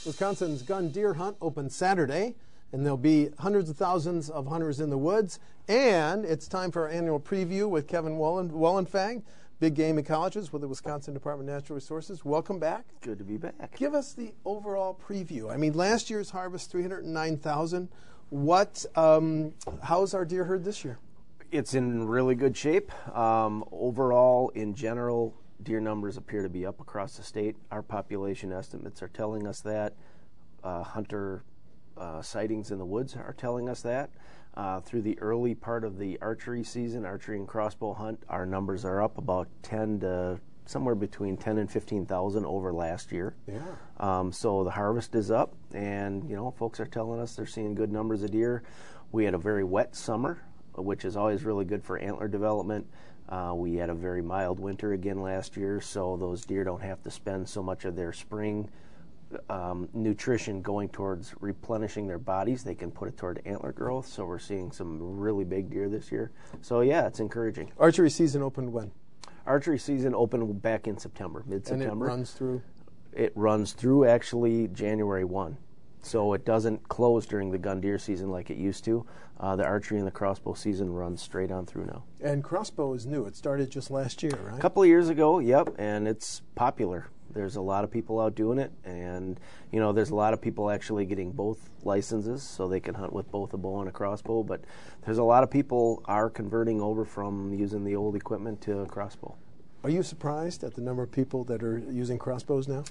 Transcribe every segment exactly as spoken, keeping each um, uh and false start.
Wisconsin's Gun Deer Hunt opens Saturday, and there'll be hundreds of thousands of hunters in the woods. And it's time for our annual preview with Kevin Wallen, Wallenfang, big game ecologists with the Wisconsin Department of Natural Resources. Welcome back. Good to be back. Give us the overall preview. I mean, last year's harvest, three hundred nine thousand. What? Um, how's our deer herd this year? It's in really good shape. Um, overall, in general, deer numbers appear to be up across the state. Our population estimates are telling us that. Uh, hunter uh, sightings in the woods are telling us that. Uh, through the early part of the archery season, archery and crossbow hunt, our numbers are up about ten to somewhere between ten and fifteen thousand over last year. Yeah. Um, so the harvest is up, and you know, folks are telling us they're seeing good numbers of deer. We had a very wet summer, which is always really good for antler development. Uh, we had a very mild winter again last year, so those deer don't have to spend so much of their spring um, nutrition going towards replenishing their bodies. They can put it toward antler growth, so we're seeing some really big deer this year. So yeah, it's encouraging. Archery season opened when? Archery season opened back in September, mid-September. And it runs through? It runs through actually January first. So it doesn't close during the gun deer season like it used to. Uh, the archery and the crossbow season runs straight on through now. And crossbow is new. It started just last year, right? A couple of years ago, yep, and it's popular. There's a lot of people out doing it, and you know, there's a lot of people actually getting both licenses so they can hunt with both a bow and a crossbow, but there's a lot of people are converting over from using the old equipment to a crossbow. Are you surprised at the number of people that are using crossbows now?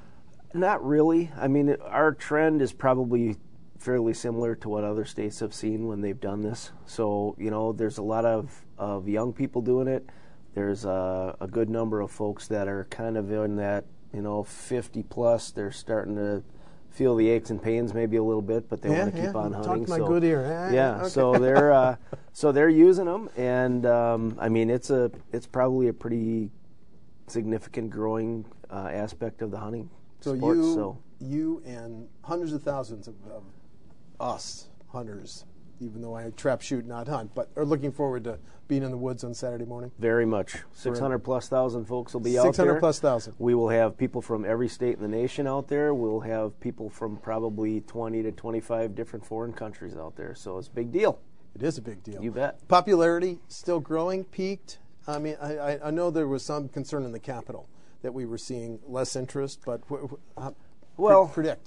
Not really. I mean, our trend is probably fairly similar to what other states have seen when they've done this. So, you know, there's a lot of, of young people doing it. There's a, a good number of folks that are kind of in that, you know, fifty plus. They're starting to feel the aches and pains maybe a little bit, but they yeah, want to yeah. keep on Talk hunting. to my so, good ear. Yeah, yeah okay. so they're uh, so they're using them, and um, I mean, it's a it's probably a pretty significant growing uh, aspect of the hunting. So Sports, you, so. you and hundreds of thousands of, of us hunters, even though I trap, shoot, not hunt, but are looking forward to being in the woods on Saturday morning. Very much. six hundred plus thousand folks will be out there. six hundred plus thousand. We will have people from every state in the nation out there. We'll have people from probably twenty to twenty-five different foreign countries out there. So it's a big deal. It is a big deal. You bet. Popularity still growing, peaked. I mean, I, I know there was some concern in the Capitol that we were seeing less interest, but wh- wh- uh, well, pre- predict.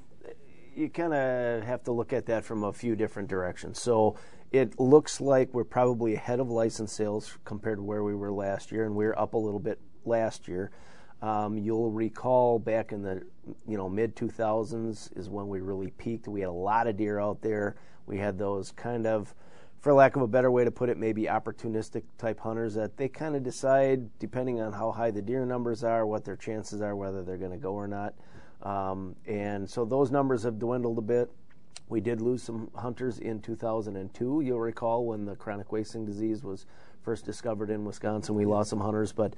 You kind of have to look at that from a few different directions. So it looks like we're probably ahead of license sales compared to where we were last year, and we we're up a little bit last year. Um, you'll recall back in the you know mid two thousands is when we really peaked. We had a lot of deer out there. We had those kind of, for lack of a better way to put it, maybe opportunistic type hunters that they kind of decide, depending on how high the deer numbers are, what their chances are, whether they're going to go or not. Um, and so those numbers have dwindled a bit. We did lose some hunters in two thousand two. You'll recall when the chronic wasting disease was first discovered in Wisconsin, we lost some hunters. But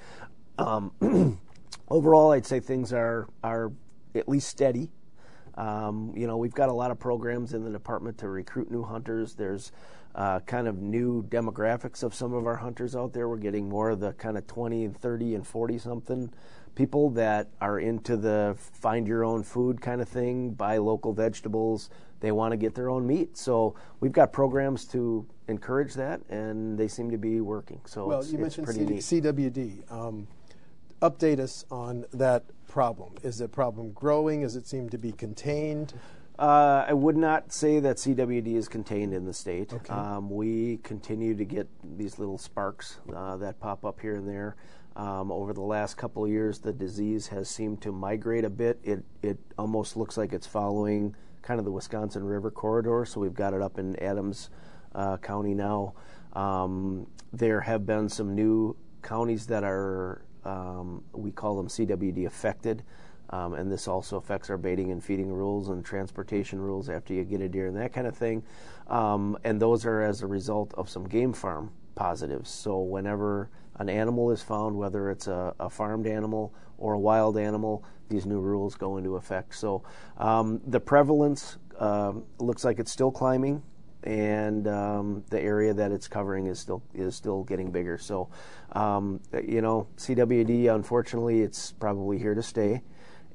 um, overall, I'd say things are are at least steady. Um, you know, we've got a lot of programs in the department to recruit new hunters. There's uh, kind of new demographics of some of our hunters out there. We're getting more of the kind of twenty and thirty and forty something people that are into the find your own food kind of thing, buy local vegetables. They want to get their own meat. So we've got programs to encourage that, and they seem to be working. So well, it's, you it's mentioned pretty C- neat. C W D. Um, update us on that problem. Is the problem growing? Does it seem to be contained? Uh, I would not say that C W D is contained in the state. Okay. Um, we continue to get these little sparks uh, that pop up here and there. Um, over the last couple of years, the disease has seemed to migrate a bit. It it almost looks like it's following kind of the Wisconsin River corridor, so we've got it up in Adams uh, County now. Um, there have been some new counties that are, um, we call them C W D affected, um, and this also affects our baiting and feeding rules and transportation rules after you get a deer and that kind of thing. Um, and those are as a result of some game farm positives. So whenever an animal is found, whether it's a, a farmed animal or a wild animal, these new rules go into effect. So um, the prevalence uh, looks like it's still climbing, and um, the area that it's covering is still is still getting bigger. So um, you know, C W D, unfortunately, it's probably here to stay.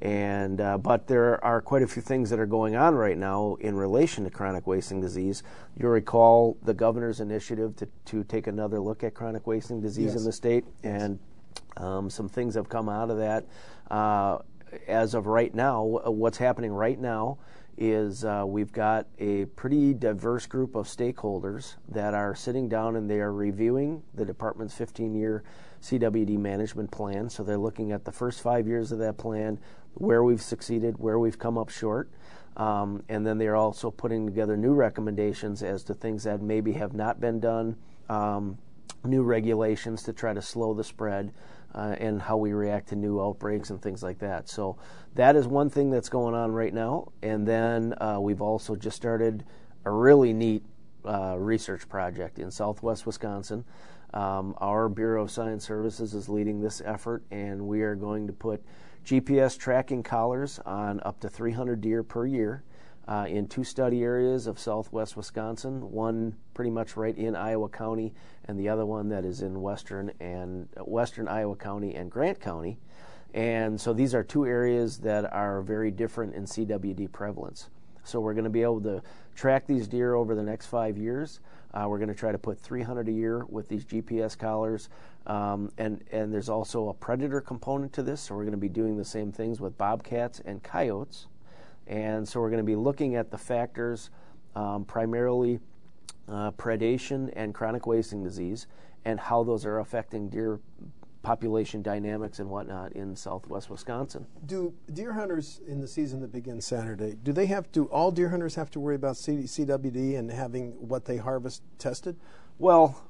And uh, but there are quite a few things that are going on right now in relation to chronic wasting disease. You'll recall the governor's initiative to, to take another look at chronic wasting disease Yes. in the state, Yes. and um, some things have come out of that. Uh, as of right now, what's happening right now is uh, we've got a pretty diverse group of stakeholders that are sitting down and they are reviewing the department's fifteen-year C W D management plan. So they're looking at the first five years of that plan, where we've succeeded, where we've come up short, um, and then they're also putting together new recommendations as to things that maybe have not been done, um, new regulations to try to slow the spread, uh, and how we react to new outbreaks and things like that. So that is one thing that's going on right now. And then uh, we've also just started a really neat uh, research project in Southwest Wisconsin. Um, our Bureau of Science Services is leading this effort, and we are going to put G P S tracking collars on up to three hundred deer per year uh, in two study areas of Southwest Wisconsin, one pretty much right in Iowa County, and the other one that is in western and uh, western Iowa County and Grant County. And so these are two areas that are very different in C W D prevalence. So we're going to be able to track these deer over the next five years. Uh, we're going to try to put three hundred a year with these G P S collars. Um, and, and there's also a predator component to this, so we're going to be doing the same things with bobcats and coyotes. And so we're going to be looking at the factors, um, primarily uh, predation and chronic wasting disease, and how those are affecting deer population dynamics and whatnot in Southwest Wisconsin. Do deer hunters in the season that begins Saturday, do they have to, all deer hunters have to worry about C- CWD and having what they harvest tested? Well,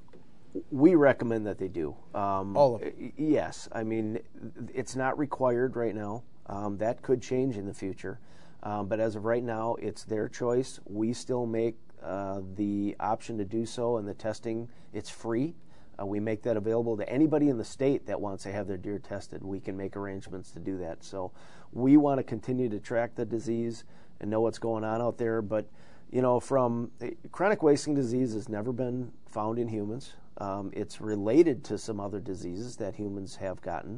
we recommend that they do. Um, All of it? y- Yes. I mean, it's not required right now. Um, that could change in the future. Um, but as of right now, it's their choice. We still make uh, the option to do so, and the testing, it's free. Uh, we make that available to anybody in the state that wants to have their deer tested. We can make arrangements to do that. So we want to continue to track the disease and know what's going on out there. But, you know, from uh, chronic wasting disease has never been found in humans. Um, it's related to some other diseases that humans have gotten.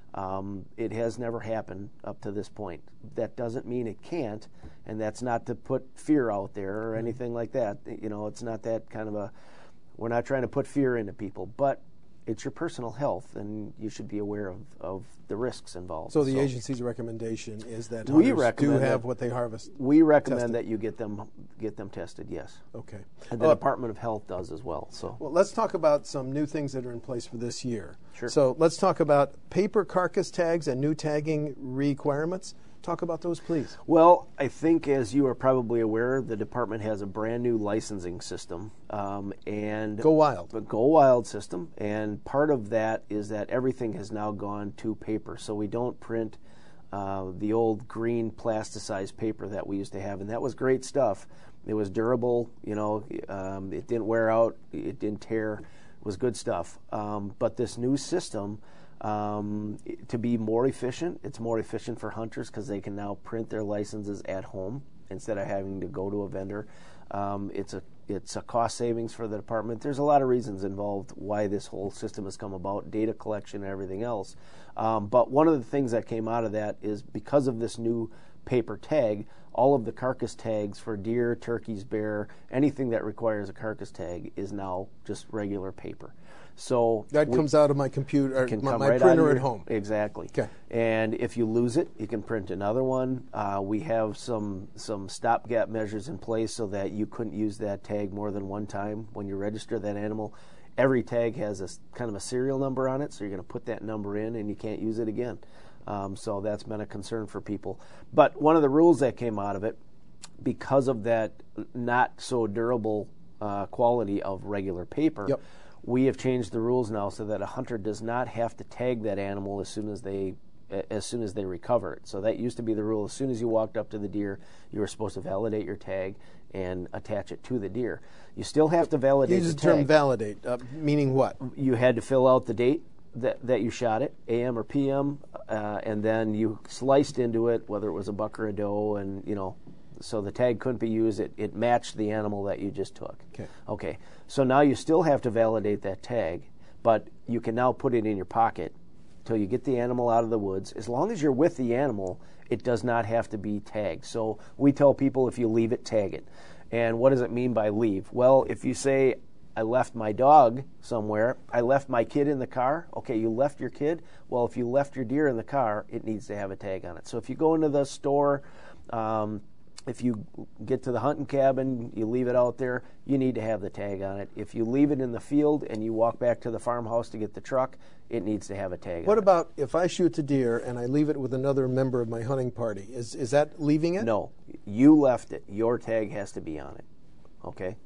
Um, it has never happened up to this point. That doesn't mean it can't, and that's not to put fear out there or anything like that. You know, it's not that kind of a, we're not trying to put fear into people, but it's your personal health, and you should be aware of, of the risks involved. So the agency's recommendation is that We hunters do recommend have that- what they harvest? We recommend tested. that you get them get them tested, yes. Okay. And the Uh, Department of Health does as well. So Well, let's talk about some new things that are in place for this year. Sure. So let's talk about paper carcass tags and new tagging requirements. Talk about those, please. Well, I think, as you are probably aware, the department has a brand new licensing system, um, and Go Wild. the Go Wild system, and part of that is that everything has now gone to paper, so we don't print uh, the old green plasticized paper that we used to have, and that was great stuff. It was durable, you know, um, it didn't wear out, it didn't tear, it was good stuff. Um, but this new system, Um, to be more efficient, it's more efficient for hunters because they can now print their licenses at home instead of having to go to a vendor. Um, it's a it's a cost savings for the department. There's a lot of reasons involved why this whole system has come about, data collection and everything else. Um, but one of the things that came out of that is because of this new paper tag, all of the carcass tags for deer, turkeys, bear, anything that requires a carcass tag is now just regular paper. So That we- comes out of my computer, or can my, come my right out of printer your- at home. Exactly. Okay. And if you lose it, you can print another one. Uh, we have some some stopgap measures in place so that you couldn't use that tag more than one time when you register that animal. Every tag has a s- kind of a serial number on it, so you're going to put that number in and you can't use it again. Um, so that's been a concern for people. But one of the rules that came out of it, because of that not so durable uh, quality of regular paper, Yep. we have changed the rules now so that a hunter does not have to tag that animal as soon as they as soon as they recover it. So that used to be the rule. As soon as you walked up to the deer, you were supposed to validate your tag and attach it to the deer. You still have to validate Use the the term tag. validate, uh, meaning what? You had to fill out the date that, that you shot it, A M or P M, uh, and then you sliced into it, whether it was a buck or a doe, and, you know, so the tag couldn't be used. It, it matched the animal that you just took. Okay. Okay. So now you still have to validate that tag, but you can now put it in your pocket till you get the animal out of the woods. As long as you're with the animal, it does not have to be tagged. So we tell people if you leave it, tag it. And what does it mean by leave? Well, if you say, I left my dog somewhere, I left my kid in the car, okay, you left your kid. Well, if you left your deer in the car, it needs to have a tag on it. So if you go into the store, um, if you get to the hunting cabin, you leave it out there, you need to have the tag on it. If you leave it in the field and you walk back to the farmhouse to get the truck, it needs to have a tag on it. What about if I shoot a deer and I leave it with another member of my hunting party? Is is that leaving it? No. You left it. Your tag has to be on it. Okay?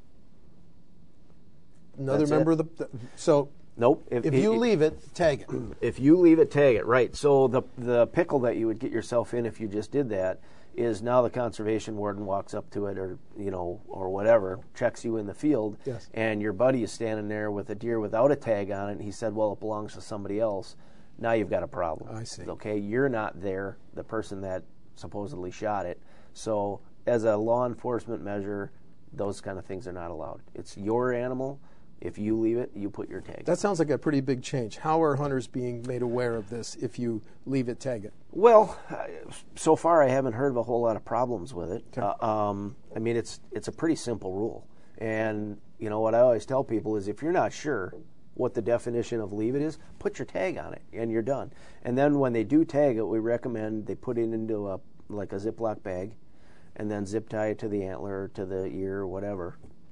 Another That's member it. of the... So Nope. if, if you it, leave it, tag it. If you leave it, tag it. Right. So the the pickle that you would get yourself in if you just did that is now the conservation warden walks up to it, or you know, or whatever, checks you in the field, yes. and your buddy is standing there with a deer without a tag on it, and he said, well, it belongs to somebody else. Now you've got a problem. I see. Okay, you're not there, the person that supposedly shot it. So as a law enforcement measure, those kind of things are not allowed. It's your animal. If you leave it, you put your tag. That sounds like a pretty big change. How are hunters being made aware of this if you leave it, tag it? Well, so far I haven't heard of a whole lot of problems with it. Okay. Uh, um, I mean, it's it's a pretty simple rule. And, you know, what I always tell people is if you're not sure what the definition of leave it is, put your tag on it, and you're done. And then when they do tag it, we recommend they put it into a like a Ziploc bag and then zip tie it to the antler or to the ear or whatever.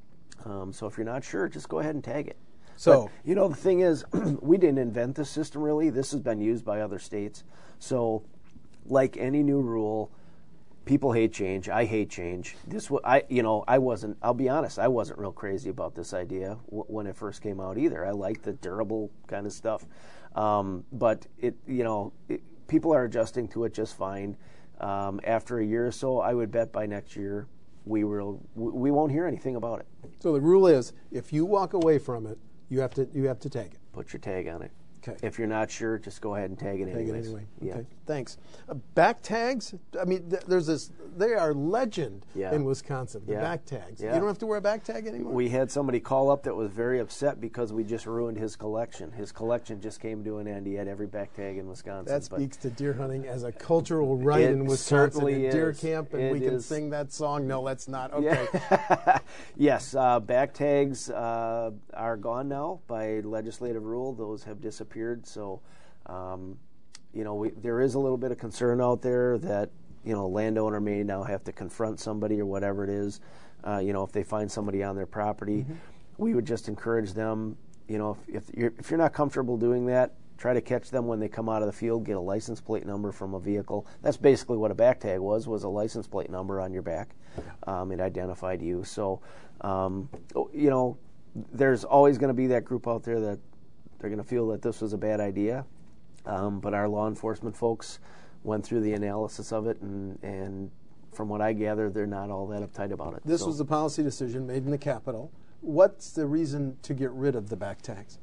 Um, so if you're not sure, just go ahead and tag it. So, but, you know, the thing is, we didn't invent this system really. This has been used by other states. So, like any new rule, people hate change. I hate change. This, I, you know, I wasn't. I'll be honest. I wasn't real crazy about this idea w- when it first came out either. I like the durable kind of stuff, um, but it, you know, it, people are adjusting to it just fine. Um, after a year or so, I would bet by next year we will we won't hear anything about it. So the rule is, if you walk away from it, you have to you have to tag it. Put your tag on it. Okay. If you're not sure, just go ahead and tag it Tag anyways. it anyway. Yeah. Okay. Thanks. Uh, back tags. I mean, th- there's this. They are legend Yeah. in Wisconsin. The Yeah. back tags. Yeah. You don't have to wear a back tag anymore. We had somebody call up that was very upset because we just ruined his collection. His collection just came to an end. He had every back tag in Wisconsin. That but speaks to deer hunting as a cultural right It in Wisconsin. certainly And deer is. camp, and It we can is. sing that song. No, let's not. Okay. Yeah. Yes, uh, back tags uh, are gone now by legislative rule. Those have disappeared. So, um, you know, we, there is a little bit of concern out there that, you know, a landowner may now have to confront somebody or whatever it is, uh, you know, if they find somebody on their property. Mm-hmm. We would just encourage them, you know, if, if, you're, if you're not comfortable doing that, try to catch them when they come out of the field, get a license plate number from a vehicle. That's basically what a back tag was, was a license plate number on your back. Um, it identified you. So, um, you know, there's always going to be that group out there that they're going to feel that this was a bad idea. Um, but our law enforcement folks went through the analysis of it, and, and from what I gather, they're not all that uptight about it. This so. was a policy decision made in the Capitol. What's the reason to get rid of the back tags?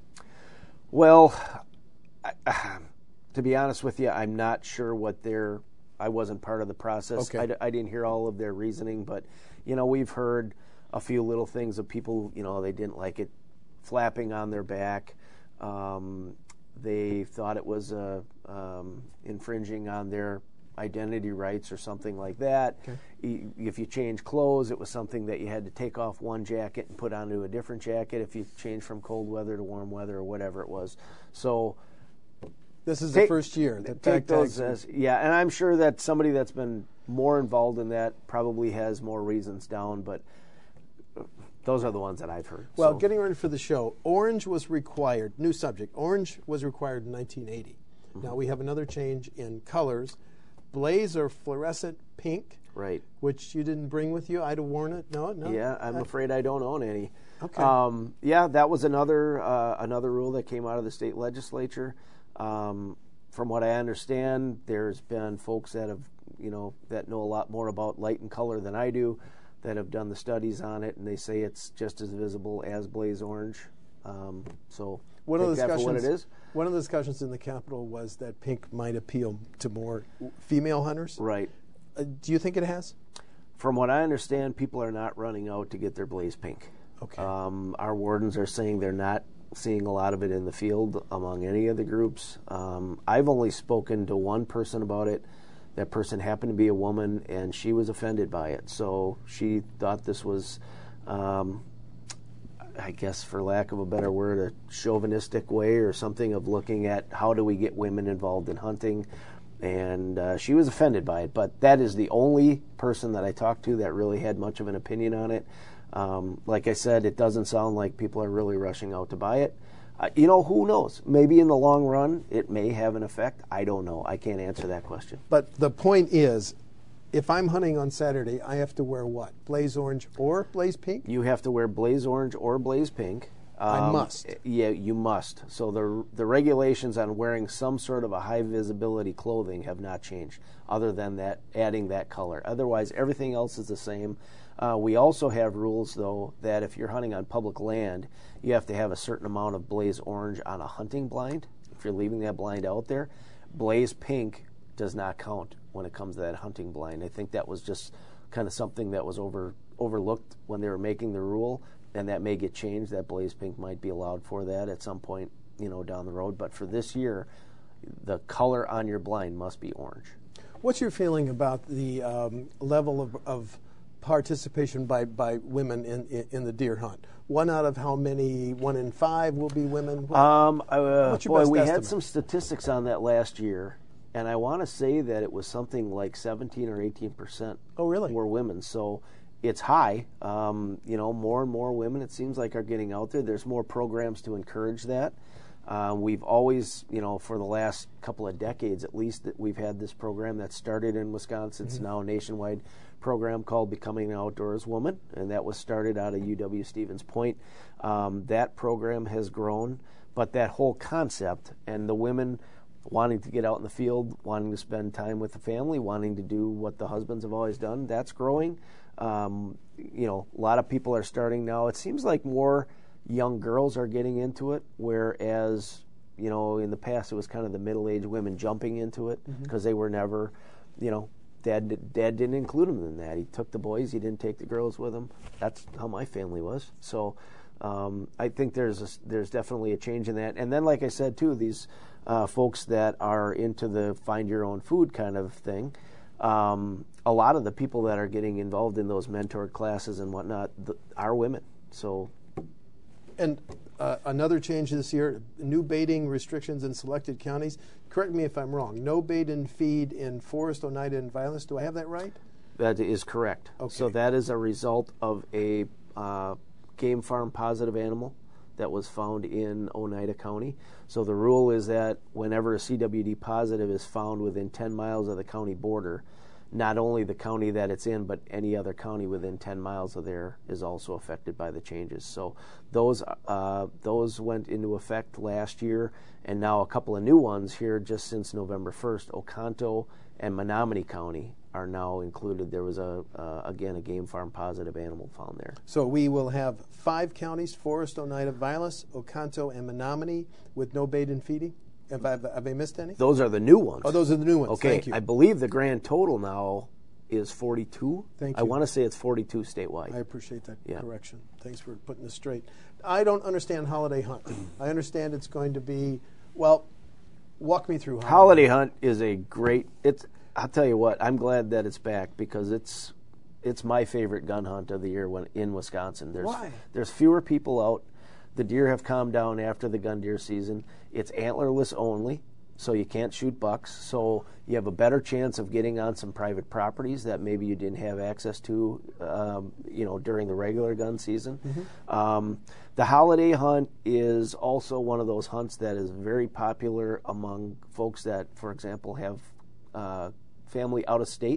Well, I, to be honest with you, I'm not sure what their. I wasn't part of the process. Okay. I, d- I didn't hear all of their reasoning, but you know, we've heard a few little things of people. You know, they didn't like it flapping on their back. Um, they thought it was uh, um, infringing on their identity rights or something like that. Okay. E- If you change clothes, it was something that you had to take off one jacket and put onto a different jacket if you change from cold weather to warm weather or whatever it was. So This is take, the first year that take back those tags. as, yeah, and I'm sure that somebody that's been more involved in that probably has more reasons down, but those are the ones that I've heard. Well, so. getting ready for the show, orange was required. New subject. Orange was required in nineteen eighty. Mm-hmm. Now we have another change in colors. Blaze or fluorescent pink, Right. which you didn't bring with you. I'd have worn it. No, no. Yeah, I'm I- afraid I don't own any. Okay. Um, yeah, that was another uh, another rule that came out of the state legislature. Um, from what I understand, there's been folks that have, you know, that know a lot more about light and color than I do, that have done the studies on it, and they say it's just as visible as blaze orange. Um, so One of take the that for what discussions. it is. One of the discussions in the Capitol was that pink might appeal to more female hunters. Right. Uh, do you think it has? From what I understand, people are not running out to get their blaze pink. Okay. Um, our wardens are saying they're not seeing a lot of it in the field among any of the groups. Um, I've only spoken to one person about it. That person happened to be a woman, and she was offended by it. So she thought this was, um, I guess for lack of a better word, a chauvinistic way or something of looking at how do we get women involved in hunting. And uh, she was offended by it. But that is the only person that I talked to that really had much of an opinion on it. Um, like I said, it doesn't sound like people are really rushing out to buy it. Uh, you know, who knows? Maybe in the long run, it may have an effect. I don't know. I can't answer that question. But the point is, if I'm hunting on Saturday, I have to wear what? Blaze orange or blaze pink? You have to wear blaze orange or blaze pink. Um, I must. Yeah, you must. So the the regulations on wearing some sort of a high visibility clothing have not changed, other than that adding that color. Otherwise, everything else is the same. Uh, we also have rules, though, that if you're hunting on public land, you have to have a certain amount of blaze orange on a hunting blind. If you're leaving that blind out there, blaze pink does not count when it comes to that hunting blind. I think that was just kind of something that was over overlooked when they were making the rule, and that may get changed. That blaze pink might be allowed for that at some point, you know, down the road. But for this year, the color on your blind must be orange. What's your feeling about the um, level of, of participation by, by women in, in, in the deer hunt? One out of how many? One in five will be women? What, um, uh, what's your boy, best we estimate? had some statistics on that last year, and I want to say that it was something like seventeen or eighteen percent Oh, really? were women. So it's high. Um, you know, more and more women, it seems like, are getting out there. There's more programs to encourage that. Uh, we've always, you know, for the last couple of decades at least, that we've had this program that started in Wisconsin. It's mm-hmm. now a nationwide program called Becoming an Outdoors Woman, and that was started out of U W Stevens Point. Um, that program has grown, but that whole concept and the women wanting to get out in the field, wanting to spend time with the family, wanting to do what the husbands have always done, that's growing. Um, you know, a lot of people are starting now. It seems like more young girls are getting into it, whereas, you know, in the past it was kind of the middle-aged women jumping into it because mm-hmm. they were never, you know, dad dad didn't include them in that. He took the boys, he didn't take the girls with him. That's how my family was. So um, I think there's a, there's definitely a change in that. And then, like I said too, these uh, folks that are into the find your own food kind of thing, um, a lot of the people that are getting involved in those mentored classes and whatnot th- are women. So. And uh, another change this year, new baiting restrictions in selected counties. Correct me if I'm wrong. No bait and feed in Forest, Oneida, and Vilas. Do I have that right? That is correct. Okay. So that is a result of a uh, game farm positive animal that was found in Oneida County. So the rule is that whenever a C W D positive is found within ten miles of the county border, not only the county that it's in, but any other county within ten miles of there is also affected by the changes. So those uh, those went into effect last year, and now a couple of new ones here just since November first. Oconto and Menominee County are now included. There was, a uh, again, a game farm positive animal found there. So we will have five counties, Forest, Oneida, Vilas, Oconto, and Menominee, with no bait and feeding? Have I, have I missed any? Those are the new ones. Oh, those are the new ones. Okay, Thank you. I believe the grand total now is forty-two. Thank you. I want to say it's forty-two statewide. I appreciate that yeah. correction. Thanks for putting this straight. I don't understand holiday hunt. I understand it's going to be, well, walk me through holiday, holiday hunt. Is a great, it's, I'll tell you what, I'm glad that it's back because it's it's my favorite gun hunt of the year when in Wisconsin. There's, Why? There's fewer people out. The deer have calmed down after the gun deer season. It's antlerless only, so you can't shoot bucks. So you have a better chance of getting on some private properties that maybe you didn't have access to, um, you know, during the regular gun season. Mm-hmm. Um, the holiday hunt is also one of those hunts that is very popular among folks that, for example, have uh, family out of state,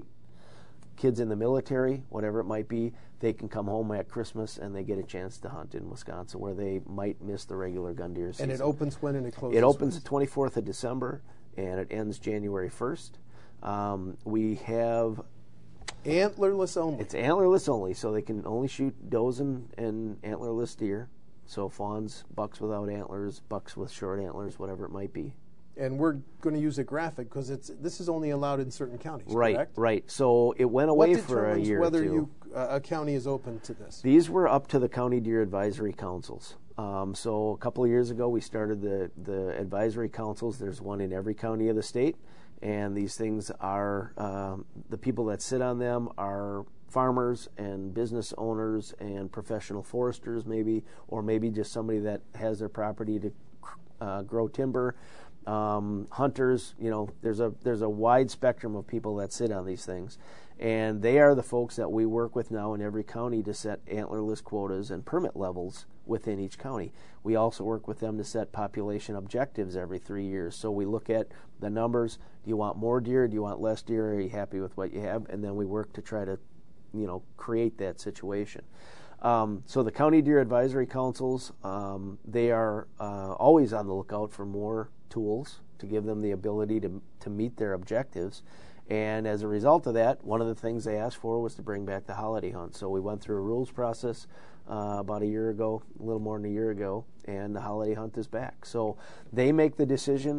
kids in the military, whatever it might be. They can come home at Christmas and they get a chance to hunt in Wisconsin where they might miss the regular gun deer season. And it opens when and it closes? It opens when? the twenty-fourth of December and it ends January first. Um, we have... Antlerless only? It's antlerless only, so they can only shoot does and, and antlerless deer. So fawns, bucks without antlers, bucks with short antlers, whatever it might be. And we're going to use a graphic because it's this is only allowed in certain counties, right, correct? Right, So it went away what for a year whether or two. you a county is open to this? These were up to the county deer advisory councils. Um, so a couple of years ago, we started the, the advisory councils. There's one in every county of the state, and these things are, um, the people that sit on them are farmers and business owners and professional foresters maybe, or maybe just somebody that has their property to uh, grow timber. Um, hunters, you know, there's a there's a wide spectrum of people that sit on these things, and they are the folks that we work with now in every county to set antlerless quotas and permit levels within each county. We also work with them to set population objectives every three years. So we look at the numbers. Do you want more deer? Do you want less deer? Are you happy with what you have? And then we work to try to, you know, create that situation. Um, so the county deer advisory councils, um, they are uh, always on the lookout for more tools to give them the ability to to meet their objectives. And as a result of that, one of the things they asked for was to bring back the holiday hunt. So we went through a rules process uh, about a year ago, a little more than a year ago, and the holiday hunt is back. So they make the decision.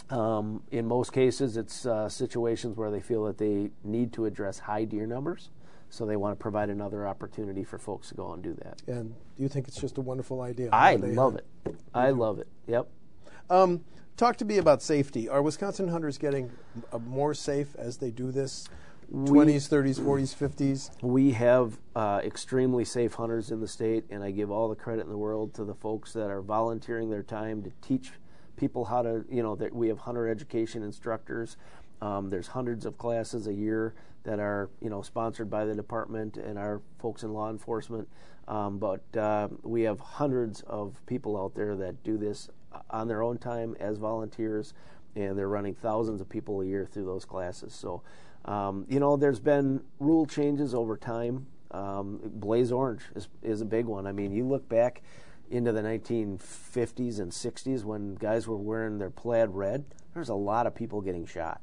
Um, in most cases, it's uh, situations where they feel that they need to address high deer numbers. So they want to provide another opportunity for folks to go and do that. And do you think it's just a wonderful idea? I love it. I love it. Yep. Um, talk to me about safety. Are Wisconsin hunters getting uh, more safe as they do this? twenties, thirties, forties, fifties? We have uh, extremely safe hunters in the state, and I give all the credit in the world to the folks that are volunteering their time to teach people how to, you know, that we have hunter education instructors. Um, there's hundreds of classes a year that are, you know, sponsored by the department and our folks in law enforcement. Um, but uh, we have hundreds of people out there that do this on their own time as volunteers, and they're running thousands of people a year through those classes. So, um, you know, there's been rule changes over time. Um, Blaze Orange is, is a big one. I mean, you look back into the nineteen fifties and sixties when guys were wearing their plaid red, there's a lot of people getting shot.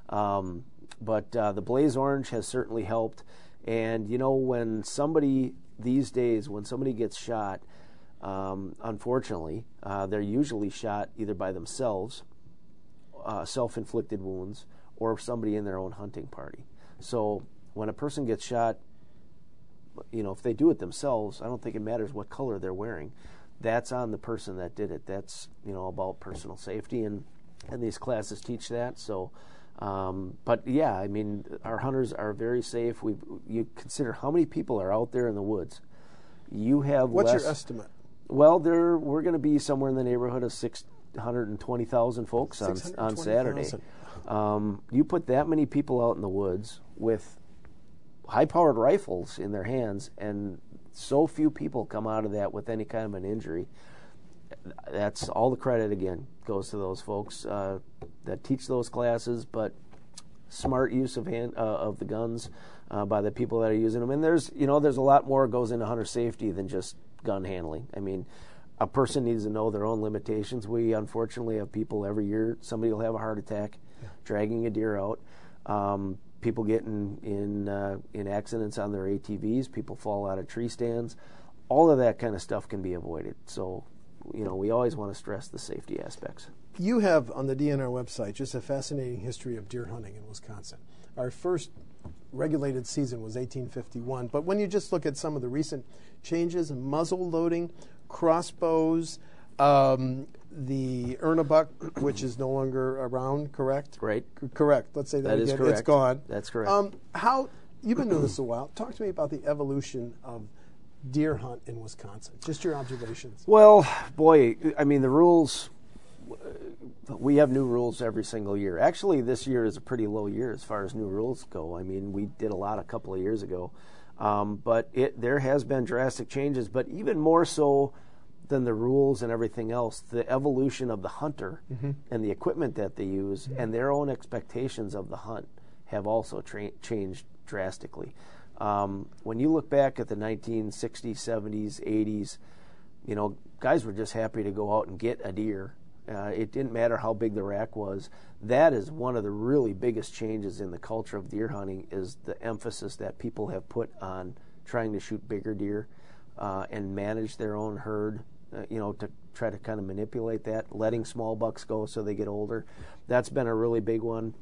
Um, but uh, the Blaze Orange has certainly helped. And, you know, when somebody these days, when somebody gets shot, um, unfortunately, uh, they're usually shot either by themselves, uh, self-inflicted wounds, or somebody in their own hunting party. So when a person gets shot, you know, if they do it themselves, I don't think it matters what color they're wearing. That's on the person that did it. That's, you know, about personal safety, and, and these classes teach that. So, um, but yeah, I mean, our hunters are very safe. We, you consider how many people are out there in the woods. You have What's less, your estimate? Well, there we're going to be somewhere in the neighborhood of six hundred twenty thousand folks on on Saturday. Um, you put that many people out in the woods with high-powered rifles in their hands, and so few people come out of that with any kind of an injury. That's all the credit, again, goes to those folks uh, that teach those classes, but smart use of hand, uh, of the guns uh, by the people that are using them. And there's, you know, there's a lot more goes into hunter safety than just gun handling. I mean, a person needs to know their own limitations. We unfortunately have people every year, somebody will have a heart attack yeah. dragging a deer out. Um, people get in in, uh, in accidents on their A T Vs. People fall out of tree stands. All of that kind of stuff can be avoided. So, you know, we always want to stress the safety aspects. You have on the D N R website just a fascinating history of deer hunting in Wisconsin. Our first regulated season was eighteen fifty-one, but when you just look at some of the recent changes, muzzle loading, crossbows, um, the Ernebuck, which is no longer around, correct? Right. C- correct. Let's say that, that again. Is correct. It's gone. That's correct. Um, how you've been doing this a while. Talk to me about the evolution of deer hunt in Wisconsin. Just your observations. Well, boy, I mean, the rules, we have new rules every single year. Actually, this year is a pretty low year as far as new rules go. I mean, we did a lot a couple of years ago. Um, but it, there has been drastic changes, but even more so than the rules and everything else, the evolution of the hunter mm-hmm. and the equipment that they use mm-hmm. and their own expectations of the hunt have also tra- changed drastically. Um, when you look back at the nineteen sixties, seventies, eighties, you know, guys were just happy to go out and get a deer. Uh, it didn't matter how big the rack was. That is one of the really biggest changes in the culture of deer hunting, is the emphasis that people have put on trying to shoot bigger deer uh, and manage their own herd, uh, you know, to try to kind of manipulate that, letting small bucks go so they get older. That's been a really big one.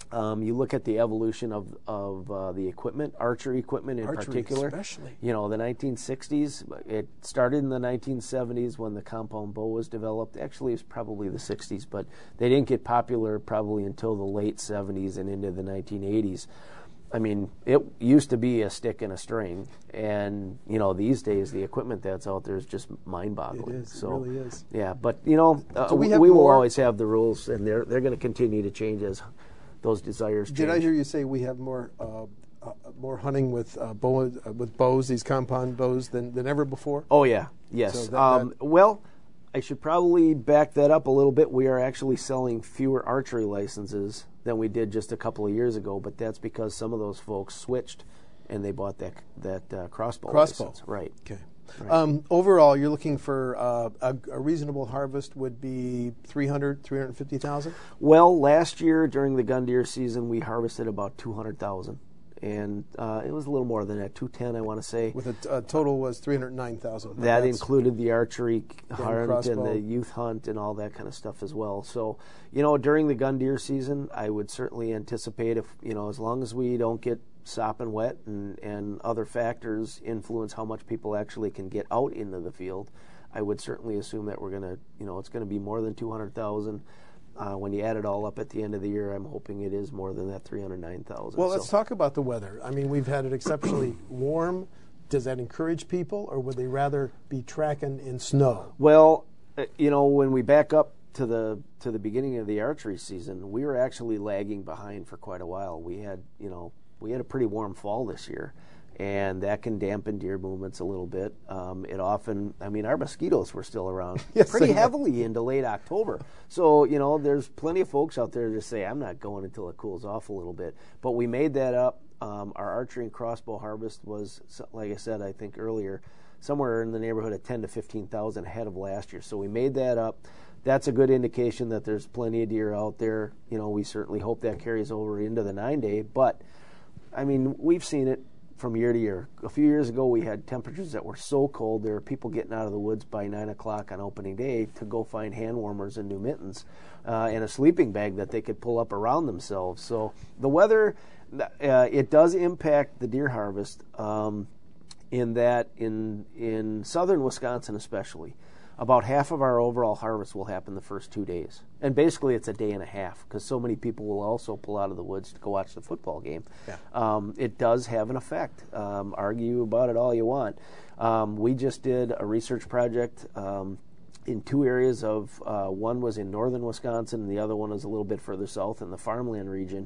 Um, you look at the evolution of of uh, the equipment, archery equipment in Archery particular. especially. You know, the nineteen sixties. It started in the nineteen seventies when the compound bow was developed. Actually, it was probably the sixties, but they didn't get popular probably until the late seventies and into the nineteen eighties. I mean, it used to be a stick and a string, and you know, these days the equipment that's out there is just mind-boggling. It is. So, it really is. yeah, but you know, uh, So we we, have we will more- always have the rules, and they're they're going to continue to change as those desires change. Did I hear you say we have more uh, uh, more hunting with uh, bow, uh, with bows, these compound bows, than, than ever before? Oh yeah, yes. So that- um, that- well, I should probably back that up a little bit. We are actually selling fewer archery licenses than we did just a couple of years ago, but that's because some of those folks switched and they bought that that uh, crossbow, Crossbow. license. Right. Okay. Right. Um, overall, you're looking for uh, a, a reasonable harvest would be three hundred, three hundred fifty thousand? Well, last year during the gun deer season, we harvested about two hundred thousand, and uh, it was a little more than that, two ten, I want to say. With a t- uh, total was three hundred nine thousand. That included the archery hunt crossbow. and the youth hunt and all that kind of stuff as well. So, you know, during the gun deer season, I would certainly anticipate if, you know, as long as we don't get sopping wet and, and other factors influence how much people actually can get out into the field, I would certainly assume that we're going to, you know, it's going to be more than two hundred thousand. Uh, when you add it all up at the end of the year, I'm hoping it is more than that three hundred nine thousand. Well, so. let's talk about the weather. I mean, we've had it exceptionally warm. Does that encourage people, or would they rather be tracking in snow? Well, uh, you know, when we back up to the to the beginning of the archery season, we were actually lagging behind for quite a while. We had, you know, we had a pretty warm fall this year, and that can dampen deer movements a little bit. Um, it often, I mean, our mosquitoes were still around Yes, pretty they were. heavily into late October. So, you know, there's plenty of folks out there that say, I'm not going until it cools off a little bit. But we made that up. Um, our archery and crossbow harvest was, like I said, I think earlier, somewhere in the neighborhood of ten to fifteen thousand ahead of last year. So we made that up. That's a good indication that there's plenty of deer out there. You know, we certainly hope that carries over into the nine day. But, I mean, we've seen it from year to year. A few years ago, we had temperatures that were so cold, there were people getting out of the woods by nine o'clock on opening day to go find hand warmers and new mittens uh, and a sleeping bag that they could pull up around themselves. So the weather, uh, it does impact the deer harvest um, in that in in southern Wisconsin especially, about half of our overall harvest will happen the first two days. And basically it's a day and a half because so many people will also pull out of the woods to go watch the football game. Yeah. Um, it does have an effect. Um, argue about it all you want. Um, we just did a research project um, in two areas of, uh, one was in northern Wisconsin and the other one was a little bit further south in the farmland region.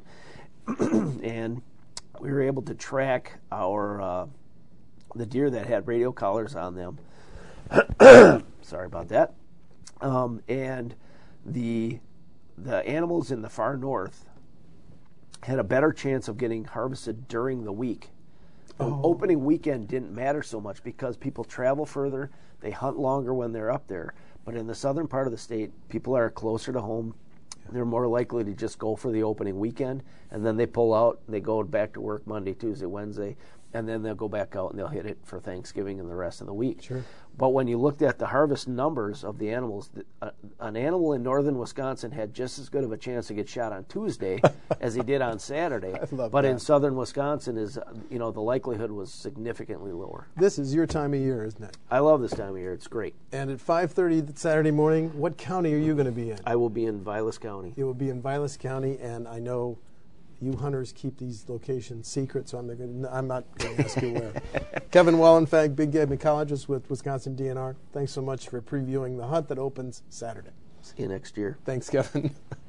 And we were able to track our uh, the deer that had radio collars on them. Sorry about that. Um, and the the animals in the far north had a better chance of getting harvested during the week. The Oh. opening weekend didn't matter so much because people travel further, they hunt longer when they're up there. But in the southern part of the state, people are closer to home. They're more likely to just go for the opening weekend, and then they pull out, and they go back to work Monday, Tuesday, Wednesday, and then they'll go back out and they'll hit it for Thanksgiving and the rest of the week. Sure. But when you looked at the harvest numbers of the animals, th- uh, an animal in northern Wisconsin had just as good of a chance to get shot on Tuesday as he did on Saturday. I love but in that. southern Wisconsin, is uh, you know the likelihood was significantly lower. This is your time of year, isn't it? I love this time of year; it's great. And at five thirty Saturday morning, what county are you going to be in? I will be in Vilas County. You will be in Vilas County, and I know you hunters keep these locations secret, so I'm not going to, I'm not going to ask you where. Kevin Wallenfang, big game ecologist with Wisconsin D N R. Thanks so much for previewing the hunt that opens Saturday. See you next year. Thanks, Kevin.